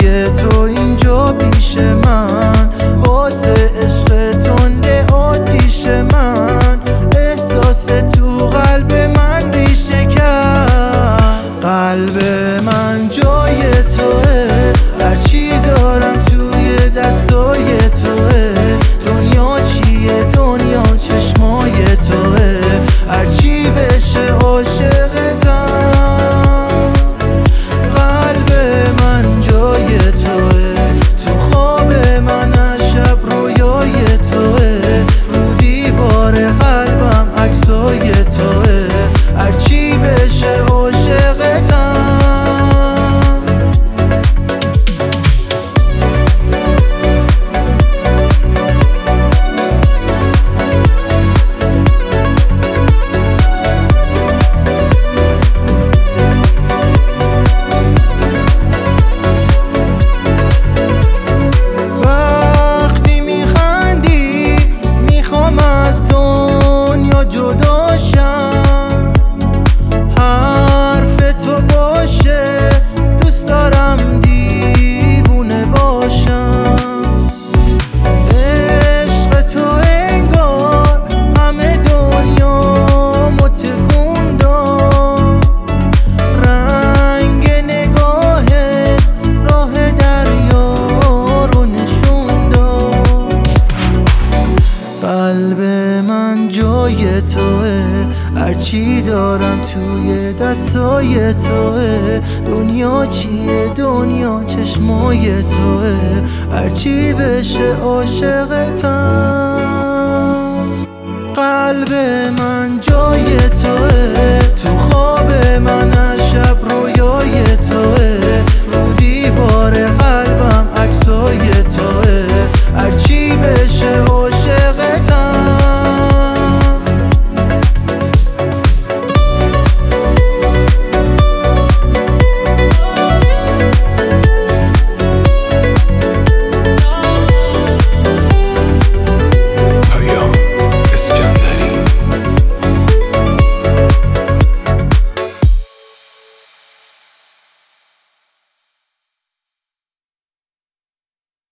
جای تو اینجا پیش من، واسه عشق تنده آتیش من، احساس تو قلب من ریشه کرد. قلب من جای توه، هرچی دارم توی دستای توه. دنیا چیه؟ دنیا چشمای توه، هرچی بشه عاشقتم. قلب من جای توه، تو خواب من هر شب رویای توه. رو دیوار قلبم عکسای توه، هرچی بشه عاشقتم. قلب من جای توه، هرچی دارم توی دستای توه. دنیا چیه؟ دنیا چشمای توه، هرچی بشه عاشقتم. قلب من جای توه، تو خواب من هر شب